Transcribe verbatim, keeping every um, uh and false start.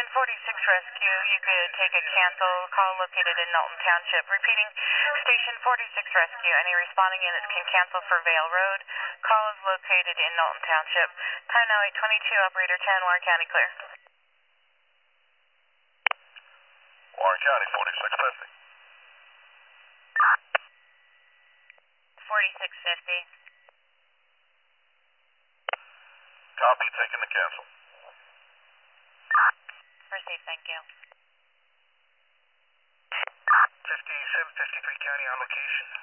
Station forty-six Rescue, you could take a cancel call located in Knowlton Township. Repeating, Station forty-six Rescue, any responding units can cancel for Vale Road. Call is located in Knowlton Township. Time now eight twenty-two, operator ten, Warren County clear. Warren County, forty-six fifty. forty-six fifty. Copy, taking the cancel. Proceed, thank you. fifty-seven fifty-three County on location.